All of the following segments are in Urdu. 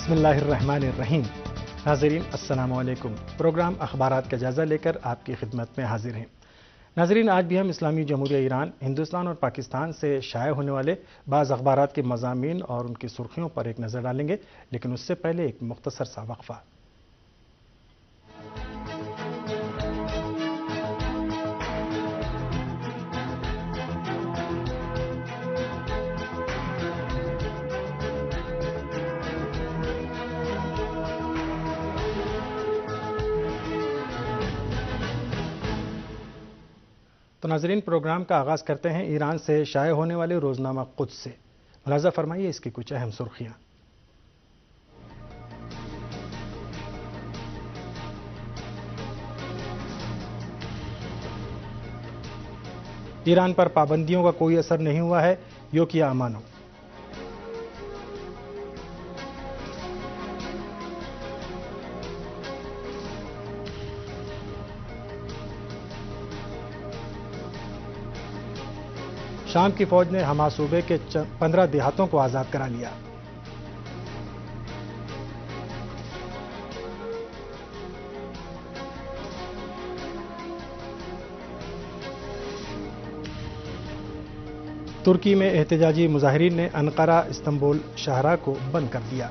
بسم اللہ الرحمن الرحیم۔ ناظرین السلام علیکم۔ پروگرام اخبارات کا جائزہ لے کر آپ کی خدمت میں حاضر ہیں۔ ناظرین آج بھی ہم اسلامی جمہوریہ ایران، ہندوستان اور پاکستان سے شائع ہونے والے بعض اخبارات کے مضامین اور ان کی سرخیوں پر ایک نظر ڈالیں گے، لیکن اس سے پہلے ایک مختصر سا وقفہ۔ تو ناظرین پروگرام کا آغاز کرتے ہیں ایران سے شائع ہونے والے روزنامہ قدس سے۔ ملاحظہ فرمائیے اس کی کچھ اہم سرخیاں۔ ایران پر پابندیوں کا کوئی اثر نہیں ہوا ہے، یوکیا امانو۔ شام کی فوج نے حما صوبے کے 15 دیہاتوں کو آزاد کرا لیا۔ ترکی میں احتجاجی مظاہرین نے انقرہ استنبول شاہراہ کو بند کر دیا۔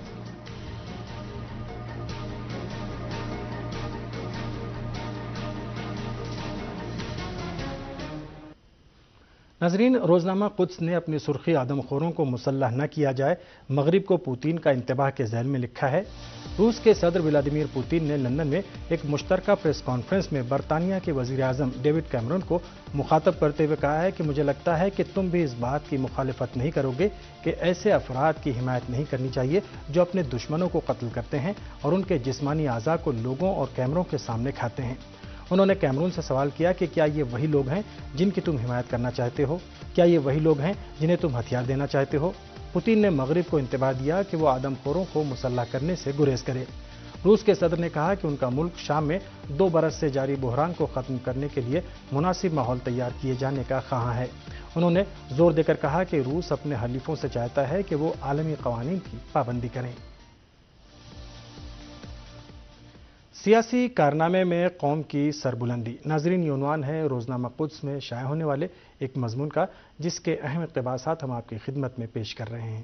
ناظرین روزنامہ قدس نے اپنی سرخی آدم خوروں کو مسلح نہ کیا جائے، مغرب کو پوتین کا انتباہ کے ذیل میں لکھا ہے۔ روس کے صدر ولادیمیر پوتین نے لندن میں ایک مشترکہ پریس کانفرنس میں برطانیہ کے وزیر اعظم ڈیوڈ کیمرون کو مخاطب کرتے ہوئے کہا ہے کہ مجھے لگتا ہے کہ تم بھی اس بات کی مخالفت نہیں کرو گے کہ ایسے افراد کی حمایت نہیں کرنی چاہیے جو اپنے دشمنوں کو قتل کرتے ہیں اور ان کے جسمانی اعضاء کو لوگوں اور کیمروں کے سامنے کھاتے ہیں۔ انہوں نے کیمرون سے سوال کیا کہ کیا یہ وہی لوگ ہیں جن کی تم حمایت کرنا چاہتے ہو؟ کیا یہ وہی لوگ ہیں جنہیں تم ہتھیار دینا چاہتے ہو؟ پوتین نے مغرب کو انتباہ دیا کہ وہ آدم خوروں کو مسلح کرنے سے گریز کرے۔ روس کے صدر نے کہا کہ ان کا ملک شام میں 2 برس سے جاری بحران کو ختم کرنے کے لیے مناسب ماحول تیار کیے جانے کا خواہاں ہے۔ انہوں نے زور دے کر کہا کہ روس اپنے حلیفوں سے چاہتا ہے کہ وہ عالمی قوانین کی پابندی کریں۔ سیاسی کارنامے میں قوم کی سربلندی۔ ناظرین یہ عنوان ہے روزنامہ قدس میں شائع ہونے والے ایک مضمون کا، جس کے اہم اقتباسات ہم آپ کی خدمت میں پیش کر رہے ہیں۔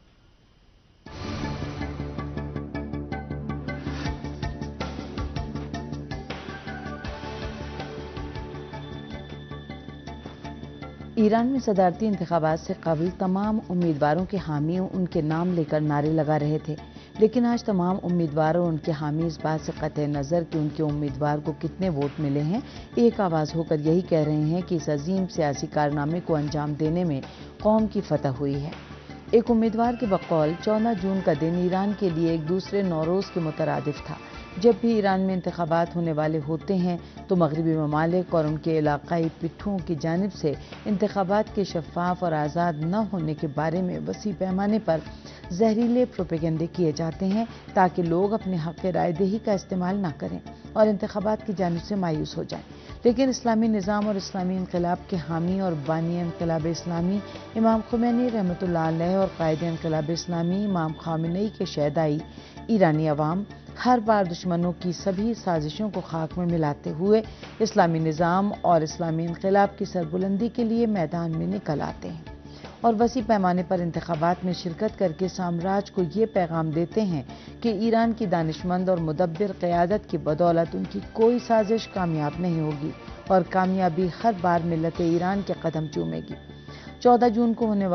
ایران میں صدارتی انتخابات سے قبل تمام امیدواروں کے حامی ان کے نام لے کر نعرے لگا رہے تھے، لیکن آج تمام امیدوار اور ان کے حامی اس بات سے قطع نظر کہ ان کے امیدوار کو کتنے ووٹ ملے ہیں، ایک آواز ہو کر یہی کہہ رہے ہیں کہ اس عظیم سیاسی کارنامے کو انجام دینے میں قوم کی فتح ہوئی ہے۔ ایک امیدوار کے بقول 14 جون کا دن ایران کے لیے ایک دوسرے نوروز کے مترادف تھا۔ جب بھی ایران میں انتخابات ہونے والے ہوتے ہیں تو مغربی ممالک اور ان کے علاقائی پٹھوں کی جانب سے انتخابات کے شفاف اور آزاد نہ ہونے کے بارے میں وسیع پیمانے پر زہریلے پروپیگنڈے کیے جاتے ہیں تاکہ لوگ اپنے حق رائے دہی کا استعمال نہ کریں اور انتخابات کی جانب سے مایوس ہو جائیں۔ لیکن اسلامی نظام اور اسلامی انقلاب کے حامی اور بانی انقلاب اسلامی امام خمینی رحمۃ اللہ علیہ اور قائد انقلاب اسلامی امام خامنئی کے شیدائی ایرانی عوام ہر بار دشمنوں کی سبھی سازشوں کو خاک میں ملاتے ہوئے اسلامی نظام اور اسلامی انقلاب کی سربلندی کے لیے میدان میں نکل آتے ہیں اور وسیع پیمانے پر انتخابات میں شرکت کر کے سامراج کو یہ پیغام دیتے ہیں کہ ایران کی دانشمند اور مدبر قیادت کی بدولت ان کی کوئی سازش کامیاب نہیں ہوگی اور کامیابی ہر بار ملت ایران کے قدم چومے گی۔ 14 جون کو ہونے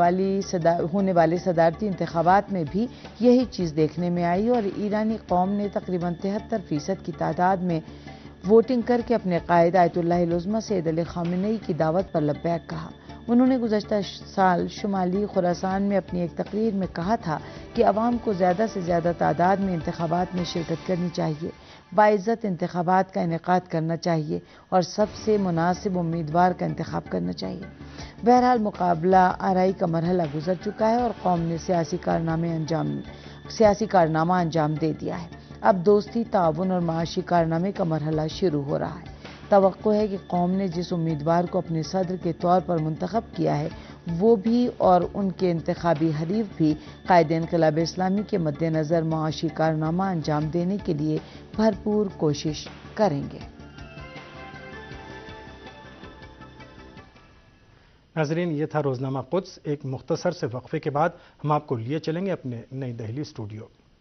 والے صدارتی انتخابات میں بھی یہی چیز دیکھنے میں آئی اور ایرانی قوم نے تقریباً 73% کی تعداد میں ووٹنگ کر کے اپنے قائد آیت اللہ العظمہ سید علی خامنئی کی دعوت پر لبیک کہا۔ انہوں نے گزشتہ سال شمالی خراسان میں اپنی ایک تقریر میں کہا تھا کہ عوام کو زیادہ سے زیادہ تعداد میں انتخابات میں شرکت کرنی چاہیے، باعزت انتخابات کا انعقاد کرنا چاہیے اور سب سے مناسب امیدوار کا انتخاب کرنا چاہیے۔ بہرحال مقابلہ آرائی کا مرحلہ گزر چکا ہے اور قوم نے سیاسی کارنامہ انجام دے دیا ہے۔ اب دوستی، تعاون اور معاشی کارنامے کا مرحلہ شروع ہو رہا ہے۔ توقع ہے کہ قوم نے جس امیدوار کو اپنے صدر کے طور پر منتخب کیا ہے وہ بھی اور ان کے انتخابی حریف بھی قائد انقلاب اسلامی کے مد نظر معاشی کارنامہ انجام دینے کے لیے بھرپور کوشش کریں گے۔ ناظرین، یہ تھا روزنامہ قدس۔ ایک مختصر سے وقفے کے بعد ہم آپ کو لیے چلیں گے اپنے نئی دہلی اسٹوڈیو۔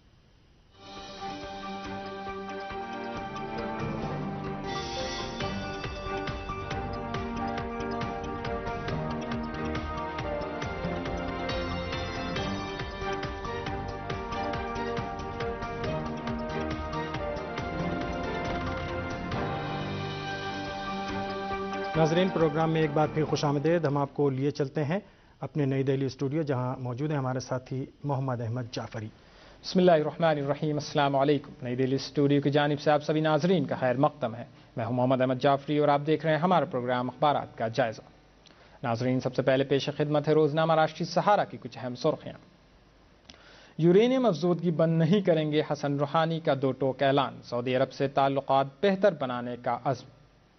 ناظرین، پروگرام میں ایک بار پھر خوش آمدید۔ ہم آپ کو لیے چلتے ہیں اپنے نئی دہلی اسٹوڈیو، جہاں موجود ہیں ہمارے ساتھی محمد احمد جعفری۔ بسم اللہ الرحمن الرحیم، السلام علیکم۔ نئی دہلی اسٹوڈیو کی جانب سے آپ سبھی ناظرین کا خیر مقدم ہے۔ میں ہوں محمد احمد جعفری اور آپ دیکھ رہے ہیں ہمارا پروگرام اخبارات کا جائزہ۔ ناظرین، سب سے پہلے پیش خدمت ہے روزنامہ راشٹری سہارا کی کچھ اہم سرخیاں۔ یورینیم افزودگی بند نہیں کریں گے، حسن روحانی کا دو ٹوک اعلان، سعودی عرب سے تعلقات بہتر بنانے کا عزم۔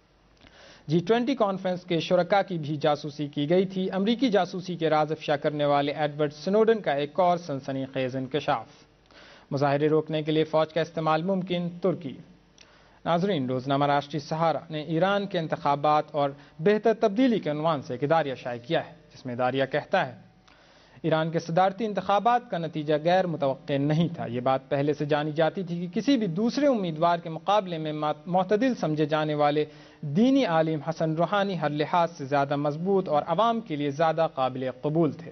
G20 کانفرنس کے شرکاء کی بھی جاسوسی کی گئی تھی، امریکی جاسوسی کے راز افشا کرنے والے ایڈورڈ سنوڈن کا ایک اور سنسنی خیز انکشاف۔ مظاہرے روکنے کے لیے فوج کا استعمال ممکن، ترکی۔ ناظرین، روزنامہ راشٹری سہارا نے ایران کے انتخابات اور بہتر تبدیلی کے عنوان سے ایک اداریہ شائع کیا ہے، جس میں اداریہ کہتا ہے ایران کے صدارتی انتخابات کا نتیجہ غیر متوقع نہیں تھا۔ یہ بات پہلے سے جانی جاتی تھی کہ کسی بھی دوسرے امیدوار کے مقابلے میں معتدل سمجھے جانے والے دینی عالم حسن روحانی ہر لحاظ سے زیادہ مضبوط اور عوام کے لیے زیادہ قابل قبول تھے۔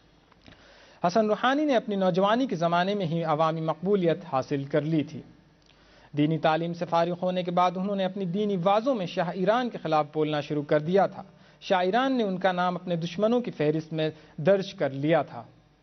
حسن روحانی نے اپنی نوجوانی کے زمانے میں ہی عوامی مقبولیت حاصل کر لی تھی۔ دینی تعلیم سے فارغ ہونے کے بعد انہوں نے اپنی دینی وعظوں میں شاہ ایران کے خلاف بولنا شروع کر دیا تھا۔ شاہ ایران نے ان کا نام اپنے دشمنوں کی فہرست میں درج کر لیا تھا۔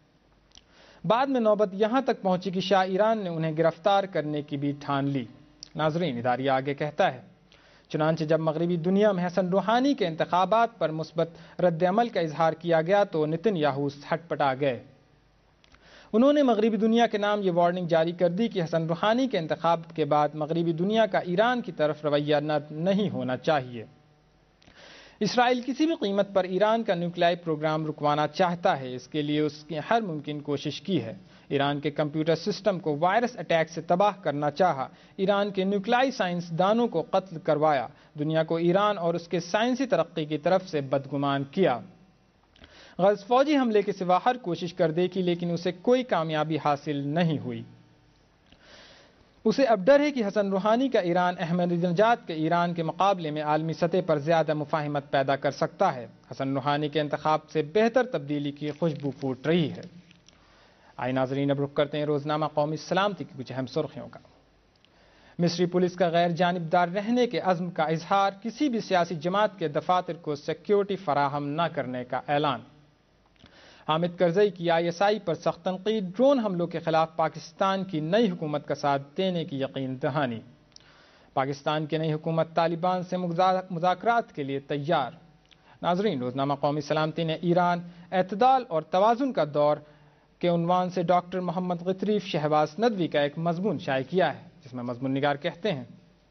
بعد میں نوبت یہاں تک پہنچی کہ شاہ ایران نے انہیں گرفتار کرنے کی بھی ٹھان لی۔ ناظرین، اداریہ آگے کہتا ہے چنانچہ جب مغربی دنیا میں حسن روحانی کے انتخابات پر مثبت رد عمل کا اظہار کیا گیا تو نتن یاہو ہٹ پٹا گئے۔ انہوں نے مغربی دنیا کے نام یہ وارننگ جاری کر دی کہ حسن روحانی کے انتخاب کے بعد مغربی دنیا کا ایران کی طرف رویہ نہیں ہونا چاہیے۔ اسرائیل کسی بھی قیمت پر ایران کا نیوکلیائی پروگرام رکوانا چاہتا ہے، اس کے لیے اس کی ہر ممکن کوشش کی ہے۔ ایران کے کمپیوٹر سسٹم کو وائرس اٹیک سے تباہ کرنا چاہا، ایران کے نیوکلیائی سائنس دانوں کو قتل کروایا، دنیا کو ایران اور اس کے سائنسی ترقی کی طرف سے بدگمان کیا۔ غرض فوجی حملے کے سوا ہر کوشش کر دیکھی لیکن اسے کوئی کامیابی حاصل نہیں ہوئی۔ اسے اب ڈر ہے کہ حسن روحانی کا ایران احمد نژاد کے ایران کے مقابلے میں عالمی سطح پر زیادہ مفاہمت پیدا کر سکتا ہے۔ حسن روحانی کے انتخاب سے بہتر تبدیلی کی خوشبو پھوٹ رہی ہے۔ آئے ناظرین، اب رخ کرتے ہیں روزنامہ قومی سلامتی کی کچھ اہم سرخیوں کا۔ مصری پولیس کا غیر جانبدار رہنے کے عزم کا اظہار، کسی بھی سیاسی جماعت کے دفاتر کو سیکیورٹی فراہم نہ کرنے کا اعلان۔ حامد کرزئی کی ISI پر سخت تنقید، ڈرون حملوں کے خلاف پاکستان کی نئی حکومت کا ساتھ دینے کی یقین دہانی۔ پاکستان کی نئی حکومت طالبان سے مذاکرات کے لیے تیار۔ ناظرین، روزنامہ قومی سلامتی نے ایران اعتدال اور توازن کا دور کے عنوان سے ڈاکٹر محمد غطریف شہباز ندوی کا ایک مضمون شائع کیا ہے، جس میں مضمون نگار کہتے ہیں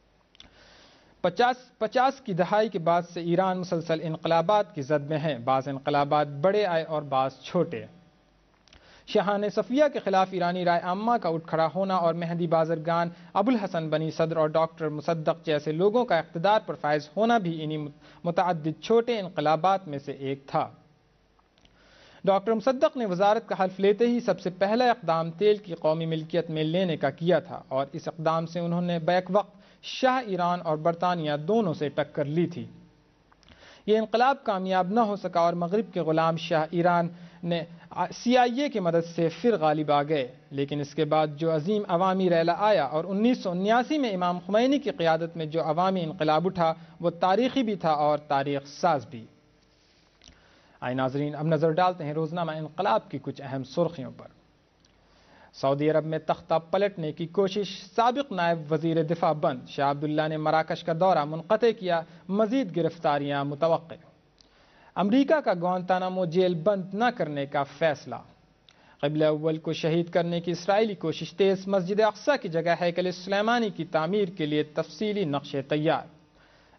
50 کی دہائی کے بعد سے ایران مسلسل انقلابات کی زد میں ہے، بعض انقلابات بڑے آئے اور بعض چھوٹے۔ شاہان صفیہ کے خلاف ایرانی رائے عامہ کا اٹھ کھڑا ہونا اور مہدی بازرگان، ابوالحسن بنی صدر اور ڈاکٹر مصدق جیسے لوگوں کا اقتدار پر فائز ہونا بھی انہی متعدد چھوٹے انقلابات میں سے ایک تھا۔ ڈاکٹر مصدق نے وزارت کا حلف لیتے ہی سب سے پہلا اقدام تیل کی قومی ملکیت میں لینے کا کیا تھا، اور اس اقدام سے انہوں نے بیک وقت شاہ ایران اور برطانیہ دونوں سے ٹکر لی تھی۔ یہ انقلاب کامیاب نہ ہو سکا اور مغرب کے غلام شاہ ایران نے CIA کی مدد سے پھر غالب آ گئے، لیکن اس کے بعد جو عظیم عوامی ریلا آیا اور 1979 میں امام خمینی کی قیادت میں جو عوامی انقلاب اٹھا، وہ تاریخی بھی تھا اور تاریخ ساز بھی۔ آئے ناظرین، اب نظر ڈالتے ہیں روزنامہ انقلاب کی کچھ اہم سرخیوں پر۔ سعودی عرب میں تختہ پلٹنے کی کوشش، سابق نائب وزیر دفاع بند، شاہ عبداللہ نے مراکش کا دورہ منقطع کیا، مزید گرفتاریاں متوقع۔ امریکہ کا گوانتانامو جیل بند نہ کرنے کا فیصلہ۔ قبلہ اول کو شہید کرنے کی اسرائیلی کوشش تیز، مسجد اقصی کی جگہ ہیکل سلیمانی کی تعمیر کے لیے تفصیلی نقشے تیار۔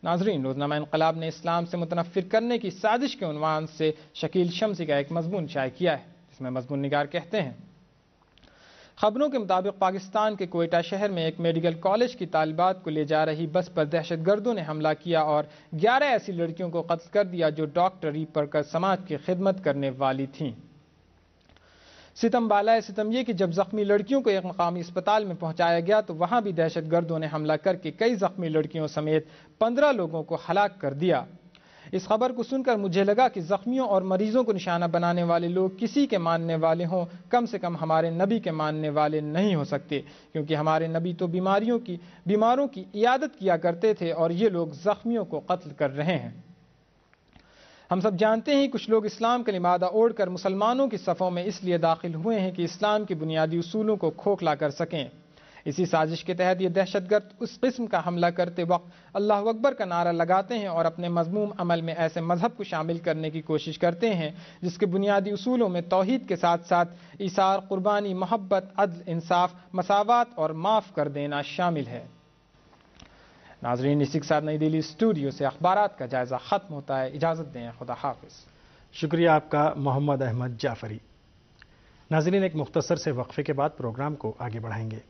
ناظرین، روزنامہ انقلاب نے اسلام سے متنفر کرنے کی سازش کے عنوان سے شکیل شمسی کا ایک مضمون شائع کیا ہے، جس میں مضمون نگار کہتے ہیں: خبروں کے مطابق پاکستان کے کوئٹہ شہر میں ایک میڈیکل کالج کی طالبات کو لے جا رہی بس پر دہشت گردوں نے حملہ کیا اور 11 ایسی لڑکیوں کو قتل کر دیا جو ڈاکٹری پڑھ کر سماج کی خدمت کرنے والی تھیں۔ ستم بالائے ستم یہ کہ جب زخمی لڑکیوں کو ایک مقامی اسپتال میں پہنچایا گیا تو وہاں بھی دہشت گردوں نے حملہ کر کے کئی زخمی لڑکیوں سمیت 15 لوگوں کو ہلاک کر دیا۔ اس خبر کو سن کر مجھے لگا کہ زخمیوں اور مریضوں کو نشانہ بنانے والے لوگ کسی کے ماننے والے ہوں، کم سے کم ہمارے نبی کے ماننے والے نہیں ہو سکتے، کیونکہ ہمارے نبی تو بیماروں کی عیادت کیا کرتے تھے اور یہ لوگ زخمیوں کو قتل کر رہے ہیں۔ ہم سب جانتے ہیں کچھ لوگ اسلام کا لبادہ اوڑھ کر مسلمانوں کی صفوں میں اس لیے داخل ہوئے ہیں کہ اسلام کے بنیادی اصولوں کو کھوکھلا کر سکیں۔ اسی سازش کے تحت یہ دہشت گرد اس قسم کا حملہ کرتے وقت اللہ اکبر کا نعرہ لگاتے ہیں اور اپنے مذموم عمل میں ایسے مذہب کو شامل کرنے کی کوشش کرتے ہیں جس کے بنیادی اصولوں میں توحید کے ساتھ ساتھ ایثار، قربانی، محبت، عدل، انصاف، مساوات اور معاف کر دینا شامل ہے۔ ناظرین، اسی کے ساتھ نئی دہلی اسٹوڈیو سے اخبارات کا جائزہ ختم ہوتا ہے۔ اجازت دیں، خدا حافظ۔ شکریہ آپ کا محمد احمد جعفری۔ ناظرین، ایک مختصر سے وقفے کے بعد پروگرام کو آگے بڑھائیں گے۔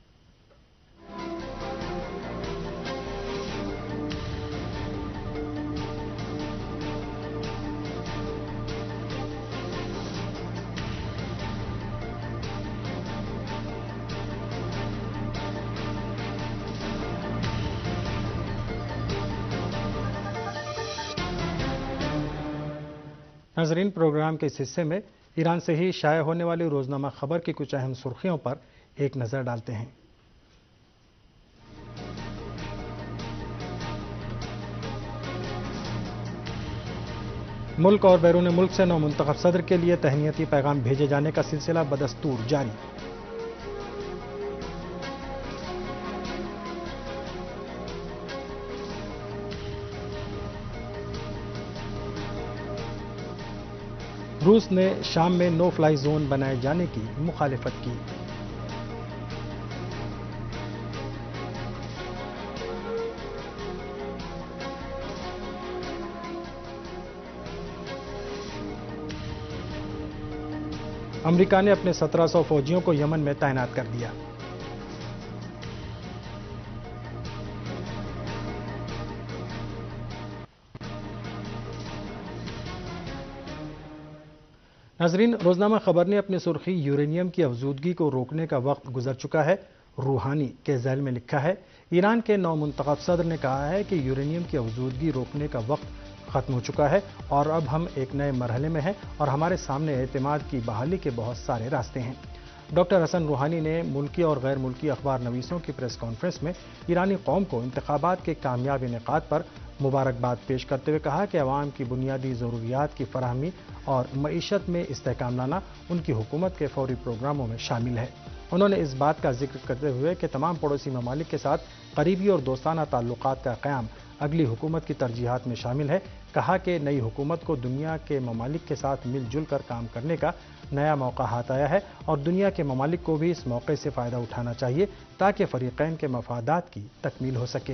ناظرین، پروگرام کے اس حصے میں ایران سے ہی شائع ہونے والی روزنامہ خبر کی کچھ اہم سرخیوں پر ایک نظر ڈالتے ہیں۔ ملک اور بیرون ملک سے نو منتخب صدر کے لیے تہنیتی پیغام بھیجے جانے کا سلسلہ بدستور جاری۔ روس نے شام میں نو فلائی زون بنائے جانے کی مخالفت کی۔ امریکہ نے اپنے 1700 فوجیوں کو یمن میں تعینات کر دیا۔ ناظرین، روزنامہ خبر نے اپنی سرخی یورینیم کی افزودگی کو روکنے کا وقت گزر چکا ہے روحانی کے ذیل میں لکھا ہے: ایران کے نو منتخب صدر نے کہا ہے کہ یورینیم کی افزودگی روکنے کا وقت ختم ہو چکا ہے اور اب ہم ایک نئے مرحلے میں ہیں اور ہمارے سامنے اعتماد کی بحالی کے بہت سارے راستے ہیں۔ ڈاکٹر حسن روحانی نے ملکی اور غیر ملکی اخبار نویسوں کی پریس کانفرنس میں ایرانی قوم کو انتخابات کے کامیاب انعقاد پر مبارکباد پیش کرتے ہوئے کہا کہ عوام کی بنیادی ضروریات کی فراہمی اور معیشت میں استحکام لانا ان کی حکومت کے فوری پروگراموں میں شامل ہے۔ انہوں نے اس بات کا ذکر کرتے ہوئے کہ تمام پڑوسی ممالک کے ساتھ قریبی اور دوستانہ تعلقات کا قیام اگلی حکومت کی ترجیحات میں شامل ہے، کہا کہ نئی حکومت کو دنیا کے ممالک کے ساتھ مل جل کر کام کرنے کا نیا موقع ہاتھ آیا ہے اور دنیا کے ممالک کو بھی اس موقع سے فائدہ اٹھانا چاہیے تاکہ فریقین کے مفادات کی تکمیل ہو سکے۔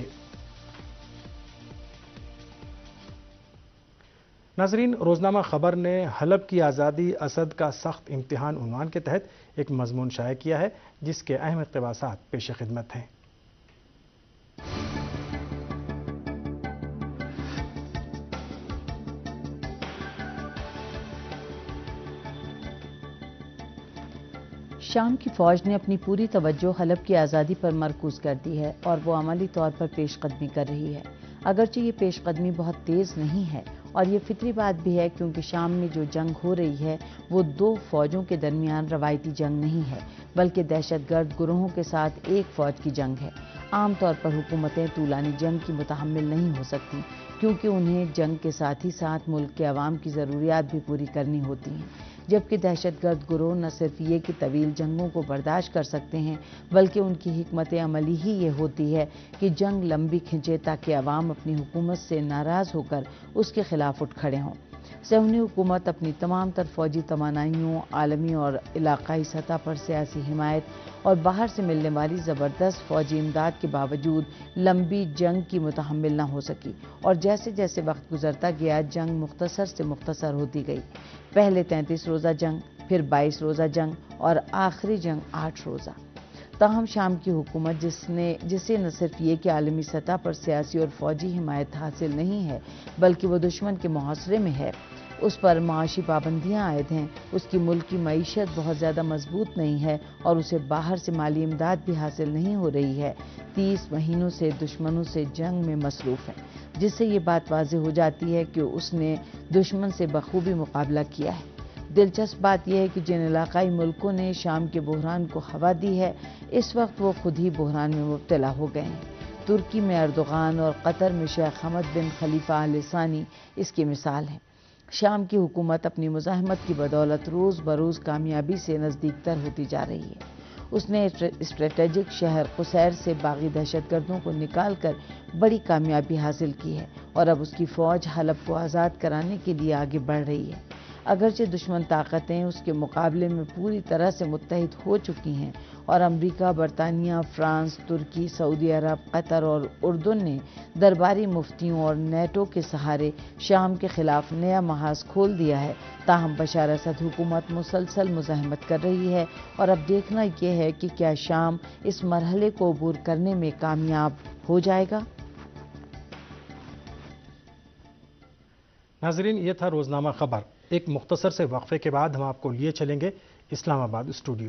ناظرین، روزنامہ خبر نے حلب کی آزادی اسد کا سخت امتحان عنوان کے تحت ایک مضمون شائع کیا ہے جس کے اہم اقتباسات پیش خدمت ہیں۔ شام کی فوج نے اپنی پوری توجہ حلب کی آزادی پر مرکوز کر دی ہے اور وہ عملی طور پر پیش قدمی کر رہی ہے، اگرچہ یہ پیش قدمی بہت تیز نہیں ہے اور یہ فطری بات بھی ہے کیونکہ شام میں جو جنگ ہو رہی ہے وہ دو فوجوں کے درمیان روایتی جنگ نہیں ہے بلکہ دہشت گرد گروہوں کے ساتھ ایک فوج کی جنگ ہے۔ عام طور پر حکومتیں طولانی جنگ کی متحمل نہیں ہو سکتی کیونکہ انہیں جنگ کے ساتھ ہی ساتھ ملک کے عوام کی ضروریات بھی پوری کرنی ہوتی ہیں، جبکہ دہشت گرد گروہ نہ صرف یہ کہ طویل جنگوں کو برداشت کر سکتے ہیں بلکہ ان کی حکمت عملی ہی یہ ہوتی ہے کہ جنگ لمبی کھنچے تاکہ عوام اپنی حکومت سے ناراض ہو کر اس کے خلاف اٹھ کھڑے ہوں۔ صہیونی حکومت اپنی تمام تر فوجی توانائیوں، عالمی اور علاقائی سطح پر سیاسی حمایت اور باہر سے ملنے والی زبردست فوجی امداد کے باوجود لمبی جنگ کی متحمل نہ ہو سکی، اور جیسے جیسے وقت گزرتا گیا جنگ مختصر سے مختصر ہوتی گئی۔ پہلے 33 روزہ جنگ، پھر 22 روزہ جنگ اور آخری جنگ 8 روزہ۔ تاہم شام کی حکومت جسے نہ صرف یہ کہ عالمی سطح پر سیاسی اور فوجی حمایت حاصل نہیں ہے بلکہ وہ دشمن کے محاصرے میں ہے، اس پر معاشی پابندیاں عائد ہیں، اس کی ملکی معیشت بہت زیادہ مضبوط نہیں ہے اور اسے باہر سے مالی امداد بھی حاصل نہیں ہو رہی ہے، 30 مہینوں سے دشمنوں سے جنگ میں مصروف ہے، جس سے یہ بات واضح ہو جاتی ہے کہ اس نے دشمن سے بخوبی مقابلہ کیا ہے۔ دلچسپ بات یہ ہے کہ جن علاقائی ملکوں نے شام کے بحران کو ہوا دی ہے، اس وقت وہ خود ہی بحران میں مبتلا ہو گئے ہیں۔ ترکی میں اردوغان اور قطر میں شیخ حمد بن خلیفہ آل ثانی اس کی مثال ہیں۔ شام کی حکومت اپنی مزاحمت کی بدولت روز بروز کامیابی سے نزدیک تر ہوتی جا رہی ہے۔ اس نے اسٹریٹجک شہر قصیر سے باغی دہشت گردوں کو نکال کر بڑی کامیابی حاصل کی ہے اور اب اس کی فوج حلب کو آزاد کرانے کے لیے آگے بڑھ رہی ہے۔ اگرچہ دشمن طاقتیں اس کے مقابلے میں پوری طرح سے متحد ہو چکی ہیں اور امریکہ، برطانیہ، فرانس، ترکی، سعودی عرب، قطر اور اردن نے درباری مفتیوں اور نیٹو کے سہارے شام کے خلاف نیا محاذ کھول دیا ہے، تاہم بشار اسد حکومت مسلسل مزاحمت کر رہی ہے اور اب دیکھنا یہ ہے کہ کیا شام اس مرحلے کو عبور کرنے میں کامیاب ہو جائے گا۔ ناظرین، یہ تھا روزنامہ خبر۔ ایک مختصر سے وقفے کے بعد ہم آپ کو لیے چلیں گے اسلام آباد اسٹوڈیو۔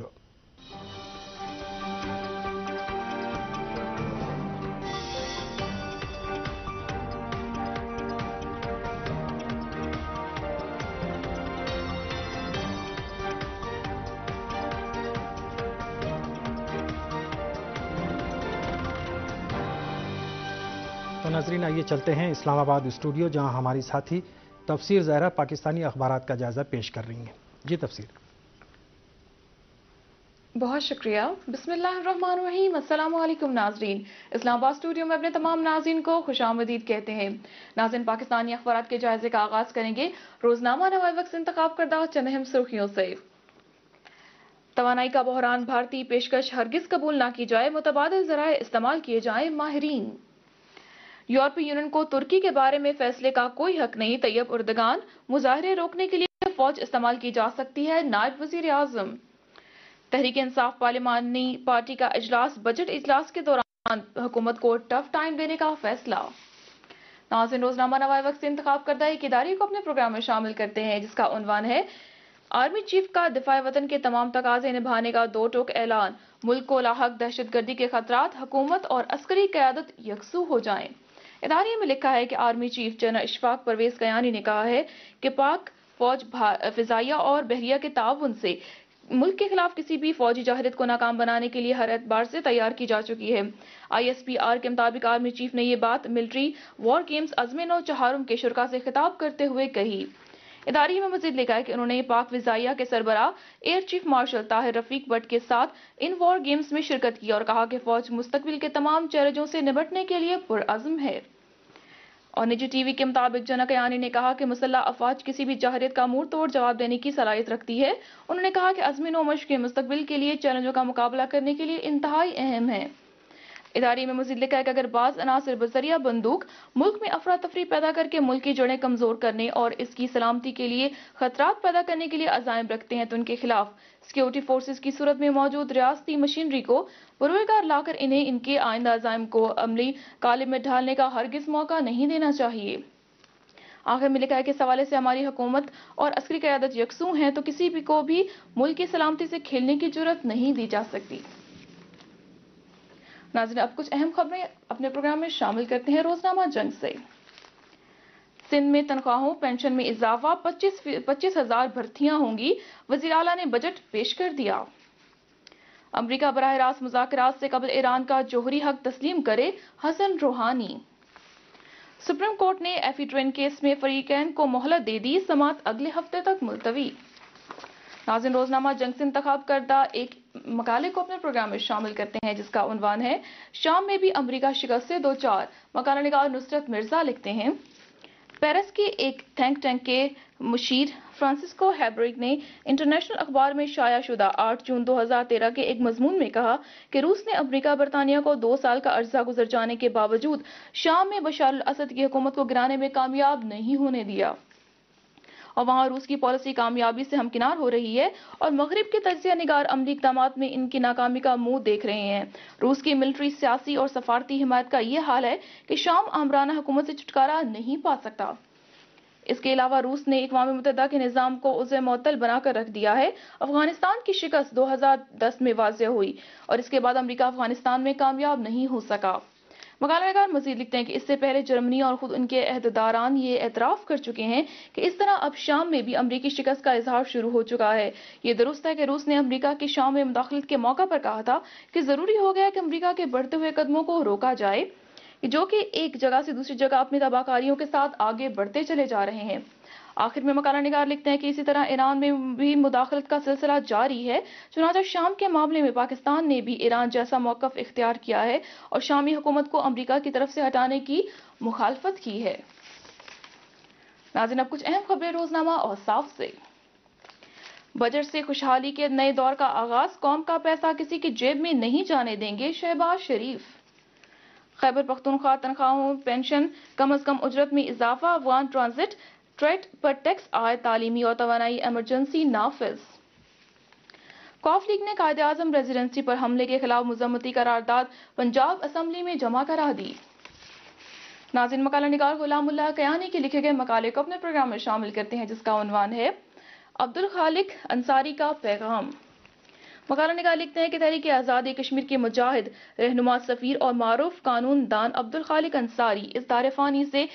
تو ناظرین، آئیے چلتے ہیں اسلام آباد اسٹوڈیو، جہاں ہماری ساتھی تفسیر زہرا پاکستانی اخبارات کا جائزہ پیش کر رہی ہیں۔ جی تفسیر۔ بہت شکریہ۔ بسم اللہ الرحمن الرحیم۔ السلام علیکم ناظرین، اسلام آباد اسٹوڈیو میں اپنے تمام ناظرین کو خوش آمدید کہتے ہیں۔ ناظرین، پاکستانی اخبارات کے جائزے کا آغاز کریں گے روزنامہ نوائے وقت سے انتخاب کردہ چند اہم سرخیوں سے۔ توانائی کا بحران، بھارتی پیشکش ہرگز قبول نہ کی جائے، متبادل ذرائع استعمال کیے جائیں، ماہرین۔ یورپی یونین کو ترکی کے بارے میں فیصلے کا کوئی حق نہیں، طیب اردگان۔ مظاہرے روکنے کے لیے فوج استعمال کی جا سکتی ہے، نائب وزیر اعظم۔ تحریک انصاف پارلیمانی پارٹی کا اجلاس، بجٹ اجلاس کے دوران حکومت کو ٹف ٹائم دینے کا فیصلہ۔ ناظرین، روزنامہ نوائے وقت سے انتخاب کردہ ایک ادارے کو اپنے پروگرام میں شامل کرتے ہیں، جس کا عنوان ہے آرمی چیف کا دفاع وطن کے تمام تقاضے نبھانے کا دو ٹوک اعلان، ملک کو لاحق دہشت گردی کے خطرات، حکومت اور عسکری قیادت یکسو ہو جائیں۔ ادارے میں لکھا ہے کہ army chief general Ashfaq Parvez Kayani نے کہا ہے کہ پاک فوج فضائیہ اور بحریہ کے تعاون سے ملک کے خلاف کسی بھی فوجی جارحیت کو ناکام بنانے کے لیے ہر اعتبار سے تیار کی جا چکی ہے۔ ISPR کے مطابق آرمی چیف نے یہ بات ملٹری وار گیمز عزم نو چہارم کے شرکاء سے خطاب کرتے ہوئے کہی۔ ادارے میں مزید لکھا ہے کہ انہوں نے پاک فضائیہ کے سربراہ air chief marshal Tahir Rafiq Butt کے ساتھ ان وار گیمز میں شرکت کی اور کہا کہ فوج مستقبل کے تمام چیلنجوں سے نمٹنے کے لیے پرعزم ہے۔ اور نجی ٹی وی کے مطابق جنرل کیانی نے کہا کہ مسلح افواج کسی بھی جارحیت کا منہ توڑ جواب دینے کی صلاحیت رکھتی ہے۔ انہوں نے کہا کہ عزم نو مشقیں مستقبل کے لیے چیلنجوں کا مقابلہ کرنے کے لیے انتہائی اہم ہیں۔ ادارے میں مزید لکھا ہے کہ اگر بعض عناصر بذریعہ بندوق ملک میں افراتفری پیدا کر کے ملک کی جڑیں کمزور کرنے اور اس کی سلامتی کے لیے خطرات پیدا کرنے کے لیے عزائم رکھتے ہیں تو ان کے خلاف سیکیورٹی فورسز کی صورت میں موجود ریاستی مشینری کو بروئے کار لا کر انہیں ان کے آئندہ عزائم کو عملی قالب میں ڈھالنے کا ہرگز موقع نہیں دینا چاہیے۔ آخر میں لکھا ہے کہ اس حوالے سے ہماری حکومت اور عسکری قیادت یکسو ہیں تو کسی بھی کو بھی ملک کی سلامتی سے کھیلنے کی جرات نہیں دی جا سکتی۔ ناظرین، اب کچھ اہم خبریں اپنے پروگرام میں شامل کرتے ہیں روزنامہ جنگ سے۔ سندھ میں تنخواہوں پینشن میں اضافہ، 25,000 بھرتیاں ہوں گی، وزیر اعلیٰ نے بجٹ پیش کر دیا۔ امریکہ براہ راست مذاکرات سے قبل ایران کا جوہری حق تسلیم کرے، حسن روحانی۔ سپریم کورٹ نے ایفی ٹرین کیس میں فریقین کو مہلت دے دی، سماعت اگلے ہفتے تک ملتوی۔ ناظرین، روزنامہ جنگ سے انتخاب کردہ ایک مقالے کو اپنے پروگرام میں شامل کرتے ہیں، جس کا عنوان ہے شام میں بھی امریکہ شکست سے دوچار۔ مقالہ نگار نصرت مرزا لکھتے ہیں، पेरिस के एक थिंक टैंक के मुशीर फ्रांसिस्को हैब्रिक ने इंटरनेशनल अखबार में शाया शुदा 8 जून 2013 के एक मजमून में कहा कि रूस ने अमेरिका बरतानिया को 2 साल का अर्जा गुजर जाने के बावजूद शाम में बशार अल असद की हुकूमत को गिराने में कामयाब नहीं होने दिया और वहां रूस की पॉलिसी कामयाबी से हमकिनार हो रही है और मगरिब के तजिया निगार अमली इक़दामात में इनकी नाकामी का मुंह देख रहे हैं। रूस की मिलिट्री, सियासी और सफारती हिमायत का यह हाल है कि शाम आमराना हुकूमत से छुटकारा नहीं पा सकता। इसके अलावा रूस ने अक़वाम मुत्तहिदा के निज़ाम को उज़्व मुअत्तल बनाकर रख दिया है। अफगानिस्तान की शिकस्त 2010 में वाज़ेह हुई और इसके बाद अमेरिका अफगानिस्तान में कामयाब नहीं हो सका। मकाला नगार मजीद लिखते हैं कि इससे पहले जर्मनी और खुद उनके अहदेदारान ये एतराफ़ कर चुके हैं कि इस तरह अब शाम में भी अमरीकी शिकस्त का इजहार शुरू हो चुका है। ये दुरुस्त है कि रूस ने अमरीका की शाम में मुदाखलत के मौका पर कहा था कि ज़रूरी हो गया कि अमरीका के बढ़ते हुए कदमों को रोका जाए, जो कि एक जगह से दूसरी जगह अपनी तबाहकारियों के साथ आगे बढ़ते चले जा रहे हैं। आखिर में मकाला निगार लिखते हैं कि इसी तरह ईरान में भी मुदाखलत का सिलसिला जारी है। चुनांचे शाम के मामले में पाकिस्तान ने भी ईरान जैसा मौक़िफ़ इख्तियार किया है और शामी हुकूमत को अमरीका की तरफ से हटाने की मुखालफत की है। नाज़रीन, अब कुछ अहम खबरें रोजनामा और साफ से। बजट से खुशहाली के नए दौर का आगाज, कौम का पैसा किसी की जेब में नहीं जाने देंगे शहबाज शरीफ। खैबर पख्तूनख्वा तनख्वाहों, पेंशन, कम अज कम उजरत में इजाफा, अफगान ट्रांजिट ट्रेड पर टैक्स आय, तालीमी और तवानाई इमरजेंसी नाफिज। कौफ लीग ने कायदे आजम रेजिडेंसी पर हमले के खिलाफ मुज़म्मती करारदाद पंजाब असम्बली में जमा करा दी। नाज़रीन, मकाला निगार गुलामुल्लाह कयानी के लिखे गए मकाले को अपने प्रोग्राम में शामिल करते हैं, जिसका उन्वान है अब्दुल खालिक अंसारी का पैगाम। मकाला निगार लिखते हैं कि तहरीक आज़ादी कश्मीर के मुजाहिद, रहनुमा, सफीर और मारूफ कानून दान अब्दुल खालिक अंसारी इस दारफ़ानी से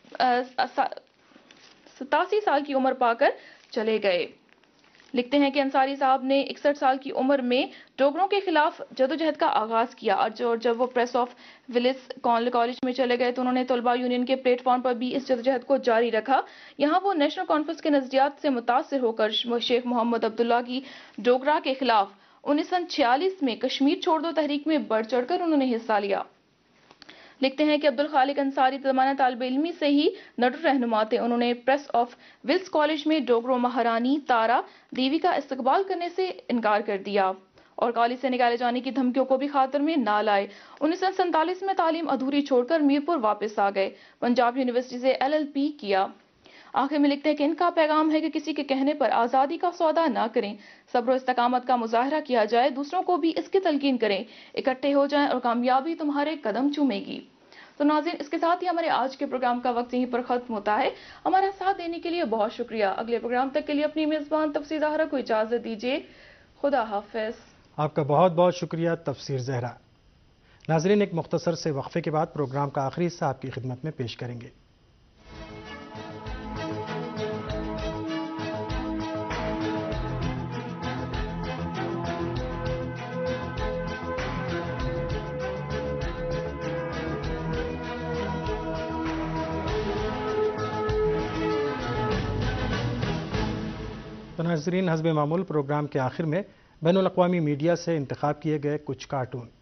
87 साल की उम्र पाकर चले गए। लिखते हैं कि अंसारी साहब ने 61 साल की उम्र में डोगरों के खिलाफ जदोजहद का आगाज किया और जब वो प्रेस ऑफ विलिस कॉलेज में चले गए तो उन्होंने तलबा यूनियन के प्लेटफॉर्म पर भी इस जदोजहद को जारी रखा। यहाँ वो नेशनल कॉन्फ्रेंस के नजरियात से मुतासिर होकर शेख मोहम्मद अब्दुल्ला की डोगरा के खिलाफ 1946 में कश्मीर छोड़ दो तहरीक में बढ़ चढ़कर उन्होंने हिस्सा लिया। लिखते हैं कि अब्दुल खालिक अंसारी ज़माना तालिब इल्मी से ही नडर रहनुमा थे। उन्होंने प्रेस ऑफ विल्स कॉलेज में डोगरो महारानी तारा देवी का इस्तकबाल करने से इनकार कर दिया और कॉलेज से निकाले जाने की धमकियों को भी खातिर में ना लाए। 1947 में तालीम अधूरी छोड़कर मीरपुर वापस आ गए। पंजाब यूनिवर्सिटी से LLP किया। आखिर में लिखते हैं कि इनका पैगाम है कि किसी के कहने पर आज़ादी का सौदा ना करें, सब्र और इस्तकामत का मुजाहरा किया जाए, दूसरों को भी इसकी तलकीन करें, इकट्ठे हो जाएं और कामयाबी तुम्हारे कदम चूमेगी। तो नाज़रीन, इसके साथ ही हमारे आज के प्रोग्राम का वक्त यहीं पर खत्म होता है। हमारा साथ देने के लिए बहुत शुक्रिया। अगले प्रोग्राम तक के लिए अपनी मेज़बान तफसीर ज़हरा को इजाज़त दीजिए। खुदा हाफिज़। आपका बहुत बहुत शुक्रिया तफसीर ज़हरा। नाज़रीन, एक मुख्तसर से वक्फे के बाद प्रोग्राम का आखिरी हिस्सा आपकी खिदमत में पेश करेंगे। नाज़रीन, हस्ब मामूल प्रोग्राम के आखिर में बैनुल अक़वामी मीडिया से इंतखाब किए गए कुछ कार्टून।